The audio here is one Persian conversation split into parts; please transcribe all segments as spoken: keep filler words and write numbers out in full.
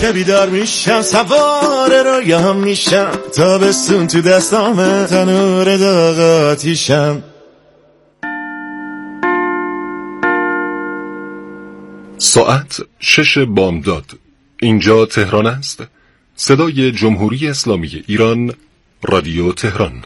صبح بیدار میشم، سوار رویام میشم، تابستون تو دستامه، تنور داغ آتیشم. ساعت شش بامداد. اینجا تهران است. صدای جمهوری اسلامی ایران، رادیو تهران.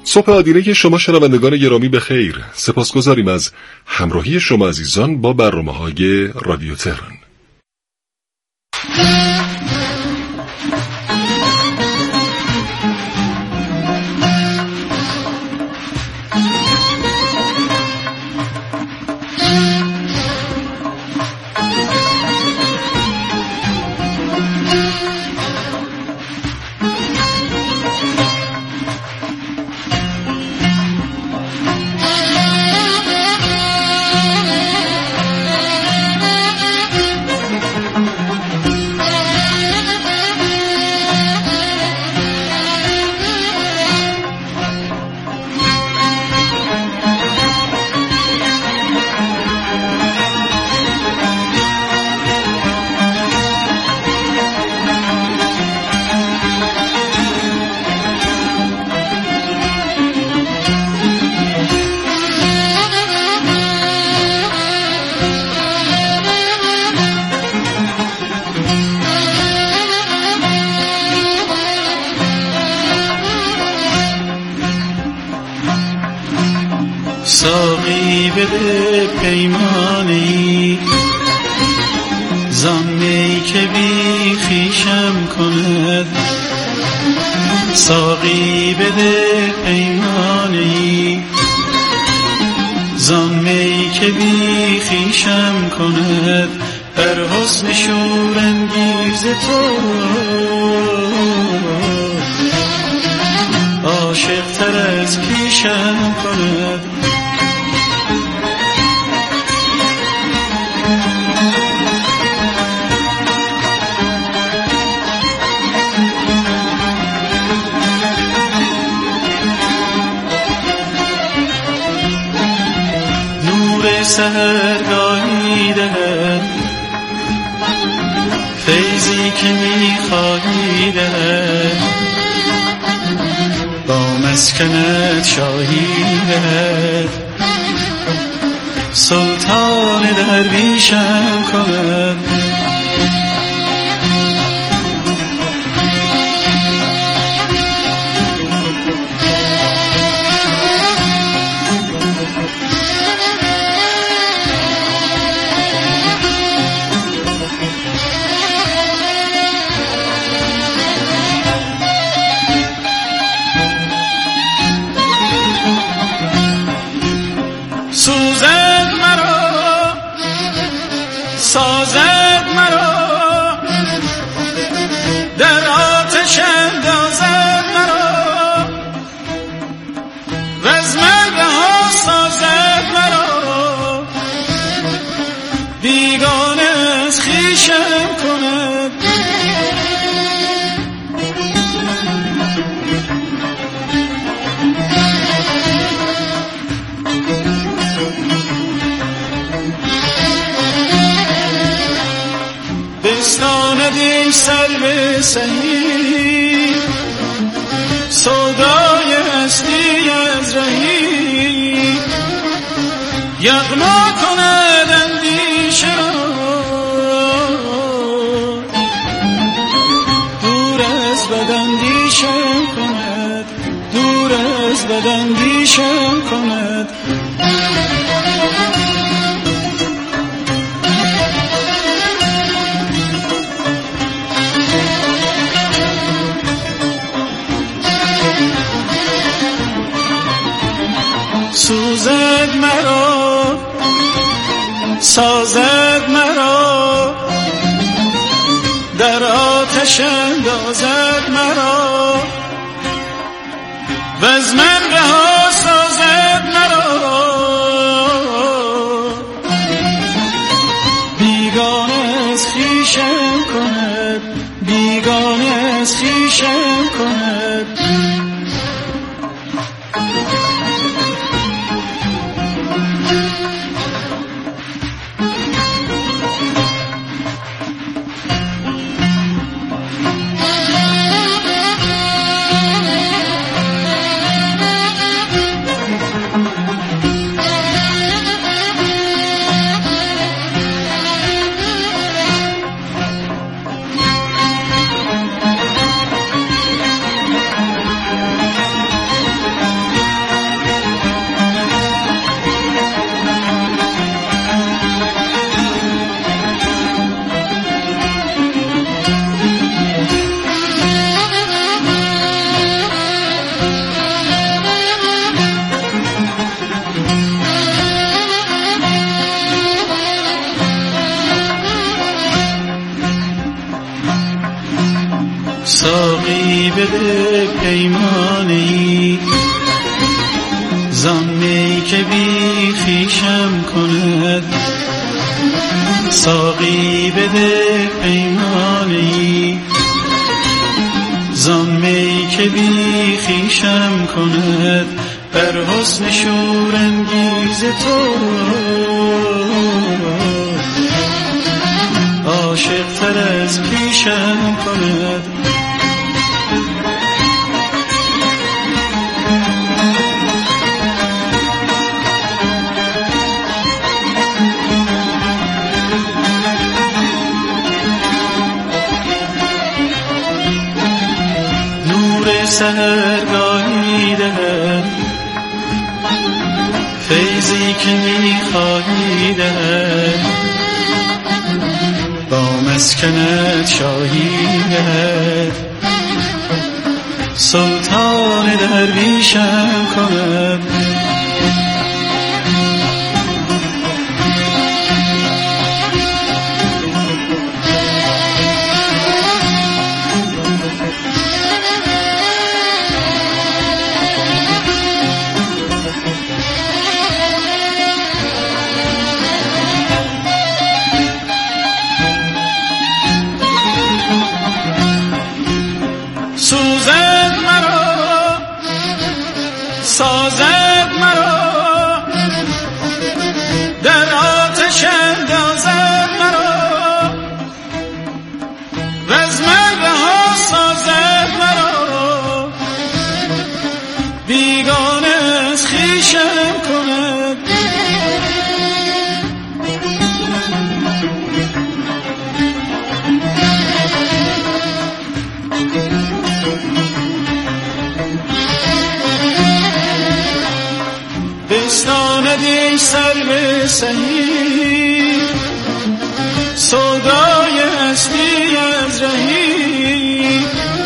صبح آدینه شما شنوندگان گرامی به خیر. سپاسگزاریم از همراهی شما عزیزان با برنامه‌های رادیو تهران. ساقی بده پیمانی زانی که بی خویشم کند، ساقی بده پیمانی زانی که بی خویشم کند، بر حسن شورانگیز تو عاشق تر از پیشم کند. سحرگاهی دهد فیضی که میخواهی دهد، با مسکنت شاهی دهد، سلطان درویشم کند. سوزد مرا سازد مرا در آتش اندازد مرا، و از مرگ ها سازد مرا، بیگانه از خویشم کند. بستاندیم سر به سهی سودای هستی از رهی، یغما کند اندیشه را دور از بد اندیشم کند، دور از بد اندیشم کند. سوزد مرا سازد مرا در آتش اندازد مرا، و از من رها سازد مرا، بیگانه از خویشم کند، بیگانه از خویشم کند. ساقی بده پیمانی زانی که بی خویشم کند ساقی بده پیمانی زانی که بی خویشم کند بر حسن شورانگیز تو عاشق تر از پیشم کند نور سحرگاهی دهد فیضی که می‌خواهی دهد با مسکنت شاهی دهد سلطان درویشم کند سوزد مرا سازد مرا در آتش اندازد مرا و از من رها سازد مرا بیگانه از خویشم کند بستاندی سر به سهی سودای هستی از رهی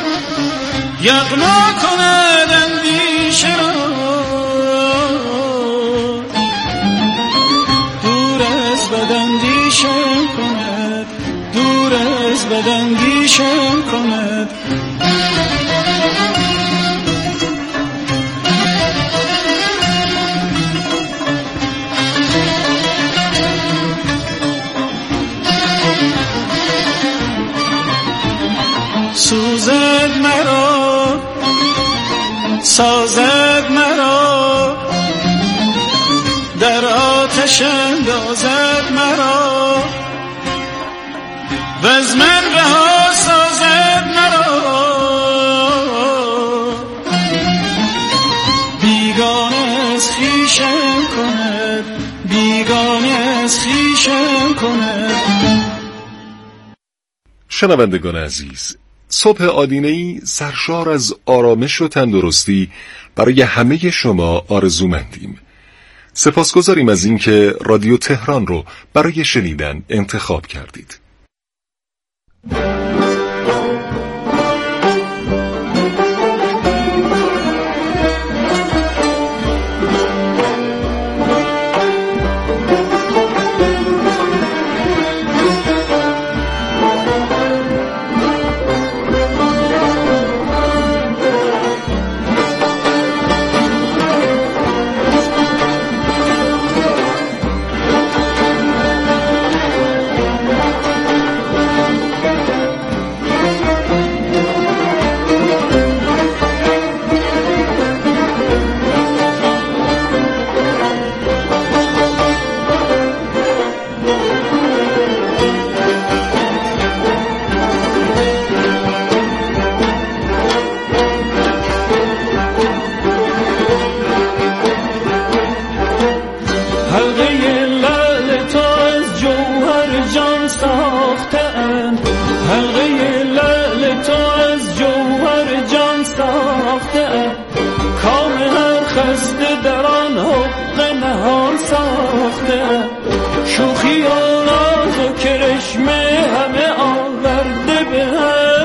یغما کند اندیشه را دور از بداندیشم کند دور از بداندیشم کند سوزد مرا سازد مرا در آتش اندازد مرا و از من رها سازد مرا بیگانه از خویشم کند بیگانه از خویشم کند. شنوندگان عزیز، صبح آدینه‌ای سرشار از آرامش و تندرستی برای همه شما آرزومندیم. سپاسگزاریم از اینکه رادیو تهران رو برای شنیدن انتخاب کردید. شوخی و ناز و کرشمه همه آورده به هم،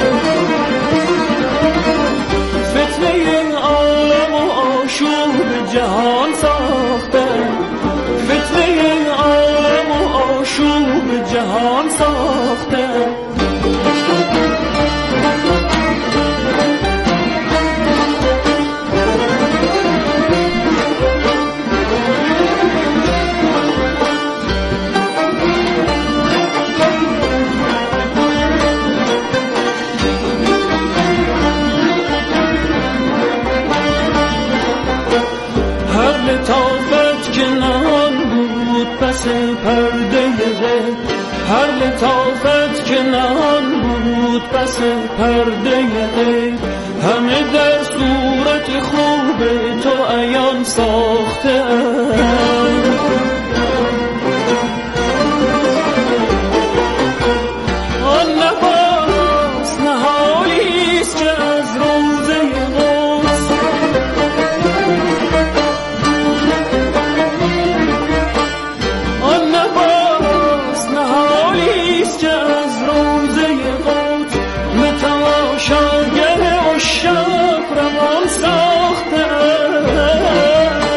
فتنه عالم و آشوب جهان ساخته، فتنه عالم و آشوب جهان ساخته. هر لطافت که نهان بود پس پرده غیب، همه در صورت خوب تو عیان ساخته ام. آن نفس نهاییست که از روزه قدس، آن نفس نهاییست که از روزه قدس به تماشاگر عشاق روان ساخته ام.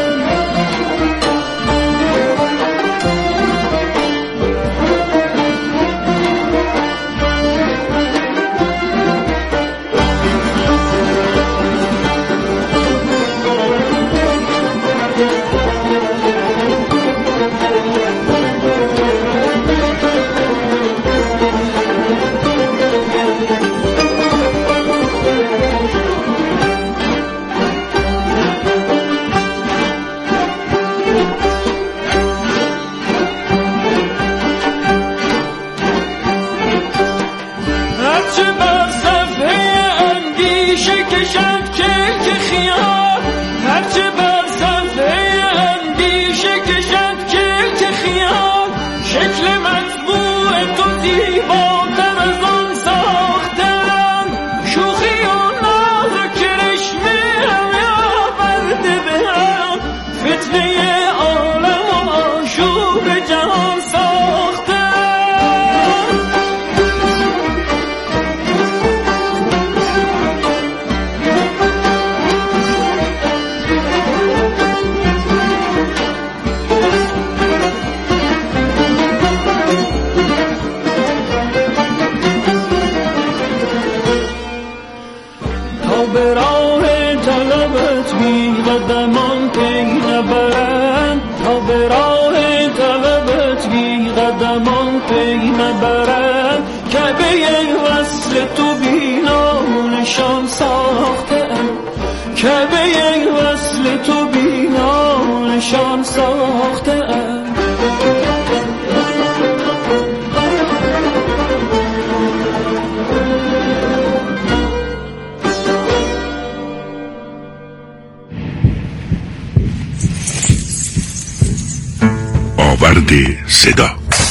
آورد صدا.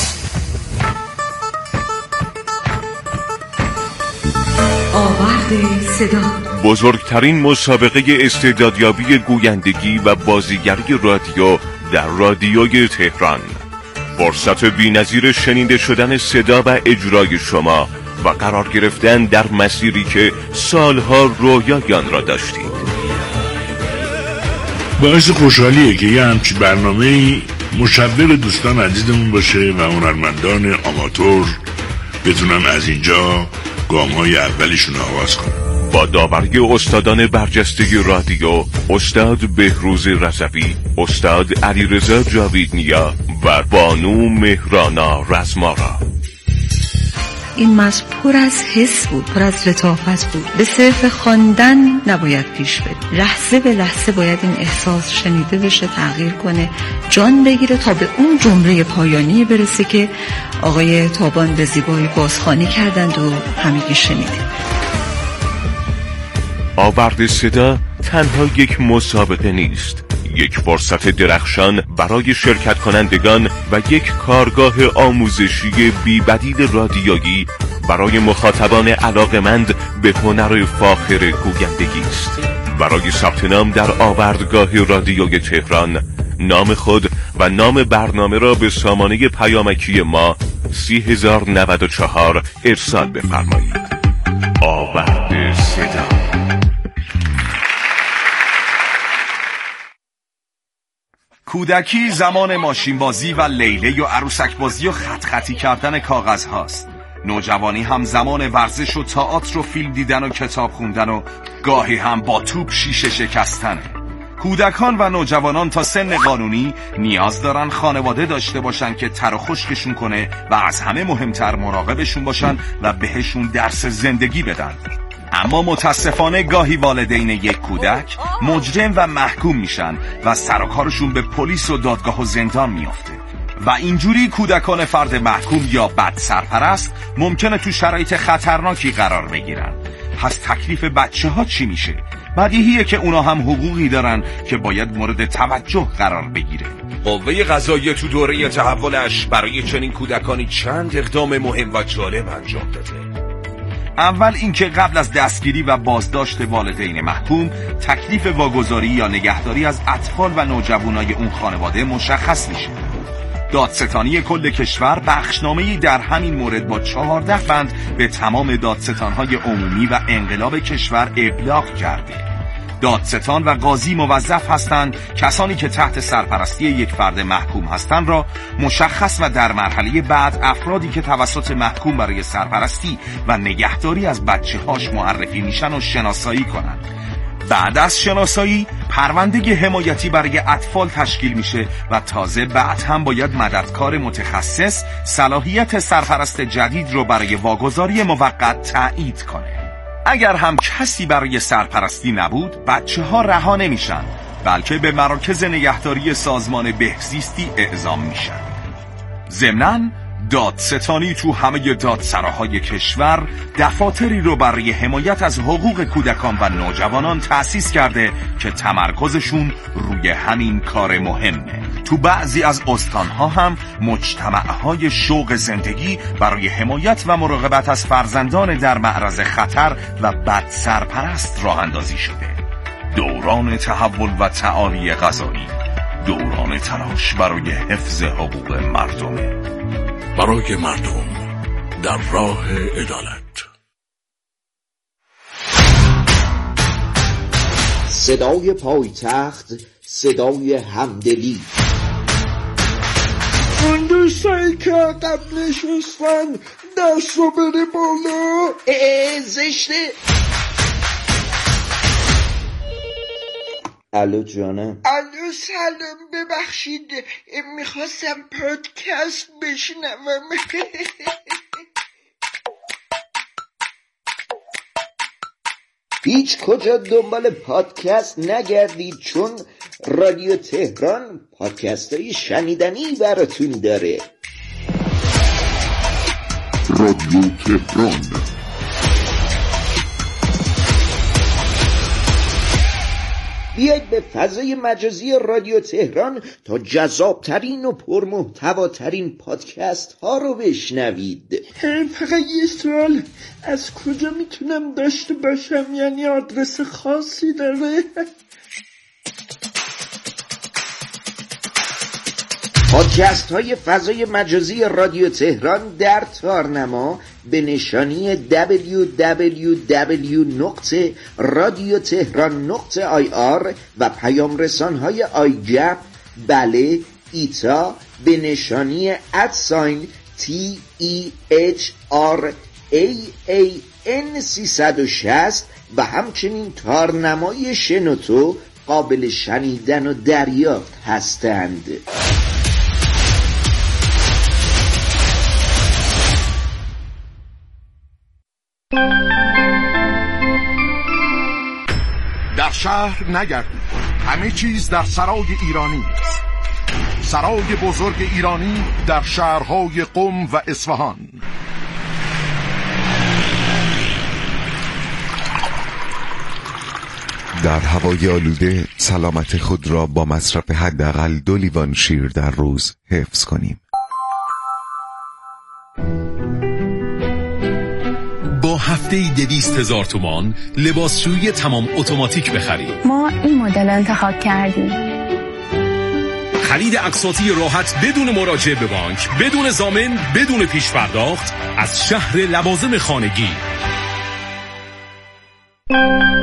آورد صدا، بزرگترین مسابقه استعدادیابی گویندگی و بازیگری رادیو در رادیوی تهران. فرصت بی‌نظیر شنیده شدن صدا و اجرای شما و قرار گرفتن در مسیری که سالها رویای آن را داشتید. باعث خوشحالیه که یه همچین برنامه‌ای مشوق دوستان عزیزمون باشه و هنرمندان آماتور بتونن از اینجا گام‌های اولیشون آغاز کنن. با داوری استادان برجسته رادیو، استاد بهروز رضوی، استاد علیرضا جاویدنیا و بانو مهرانا رزمارا. این متن پر از حس بود، پر از لطافت بود. به صرف خواندن نباید پیش بره، لحظه به لحظه باید این احساس شنیده بشه، تغییر کنه، جان بگیره تا به اون جمله پایانی برسه که آقای تابان به زیبایی بازخوانی کردند و همگی شنیدیم. آورد صدا تنها یک مسابقه نیست، یک فرصت درخشان برای شرکت کنندگان و یک کارگاه آموزشی بی‌بدیل رادیویی برای مخاطبان علاقمند به هنر فاخر گویندگی است. برای ثبت نام در آوردگاه رادیوی تهران نام خود و نام برنامه را به سامانه پیامکی ما سی هزار و نود و چهار ارسال بفرمایید. آورد صدا. کودکی زمان ماشین بازی و لیله و عروسک بازی و خط خطی کردن کاغذ هاست. نوجوانی هم زمان ورزش و تئاتر و فیلم دیدن و کتاب خوندن و گاهی هم با توپ شیشه شکستنه. کودکان و نوجوانان تا سن قانونی نیاز دارن خانواده داشته باشن که تر و خشکشون کنه و از همه مهمتر مراقبشون باشن و بهشون درس زندگی بدن. اما متاسفانه گاهی والدین یک کودک مجرم و محکوم میشن و سر و کارشون به پلیس و دادگاه و زندان میافته. و اینجوری کودکان فرد محکوم یا بد سرپرست ممکنه تو شرایط خطرناکی قرار بگیرن. پس تکلیف بچه ها چی میشه؟ بدیهیه که اونا هم حقوقی دارن که باید مورد توجه قرار بگیره. قوه قضاییه تو دوره تحولش برای چنین کودکانی چند اقدام مهم و جالب انجام داده. اول اینکه قبل از دستگیری و بازداشت والدین محکوم تکلیف واگذاری یا نگهداری از اطفال و نوجوانای اون خانواده مشخص میشه. دادستانی کل کشور بخشنامه‌ای در همین مورد با چهارده بند به تمام دادستان‌های عمومی و انقلاب کشور ابلاغ کرده. دادستان و قاضی موظف هستند کسانی که تحت سرپرستی یک فرد محکوم هستند را مشخص و در مرحله بعد افرادی که توسط محکوم برای سرپرستی و نگهداری از بچه‌هاش معرفی میشن و شناسایی کنند. بعد از شناسایی پرونده حمایتی برای اطفال تشکیل میشه و تازه بعد هم باید مددکار متخصص صلاحیت سرپرست جدید رو برای واگذاری موقت تایید کنه. اگر هم کسی برای سرپرستی نبود بچه ها رها نمیشن بلکه به مراکز نگهداری سازمان بهزیستی اعزام میشن. ضمناً دادستانی تو همه دادسراهای کشور دفاتری رو برای حمایت از حقوق کودکان و نوجوانان تأسیس کرده که تمرکزشون روی همین کار مهمه. تو بعضی از استانها هم مجتمعهای شوق زندگی برای حمایت و مراقبت از فرزندان در معرض خطر و بد سرپرست راه اندازی شده. دوران تحول و تعالی قضایی دوران تلاش برای حفظ حقوق مردمه. برای مردم در راه عدالت. صدای پایتخت، صدای همدلی. اون دوستایی که عقب نشستن دست رو بره بالا. اه زشته. الو جانم. الو سلام، ببخشید میخواستم پادکست بشنوم. هیچ کجا دنبال پادکست نگردید چون رادیو تهران پادکست های شنیدنی براتون داره. رادیو تهران، بیایید به فضای مجازی رادیو تهران تا جذابترین و پرمحتواترین پادکست ها رو بشنوید. فقط یه سوال، از کجا میتونم داشته باشم؟ یعنی آدرس خاصی داره؟ پادکست های فضای مجازی رادیو تهران در تارنما به نشانی دبلیو دبلیو دبلیو نقطه رادیو تهران نقطه آی آر و پیام رسان های آیجپ، بله، ایتا به نشانی ادساین تی ای اچ آر ای ای ان سیصد و شصت و همچنین تارنمای شنوتو قابل شنیدن و دریافت هستند. در شهر نگردید، همه چیز در سرای ایرانی است. سرای بزرگ ایرانی در شهرهای قم و اصفهان. در هوای آلوده سلامت خود را با مصرف حداقل دو لیوان شیر در روز حفظ کنیم. با هفته دویست هزار تومان لباسشویی تمام اتوماتیک بخرید. ما این مدل انتخاب کردیم. خرید اقساطی راحت بدون مراجعه به بانک، بدون ضامن، بدون پیش پرداخت از شهر لوازم خانگی.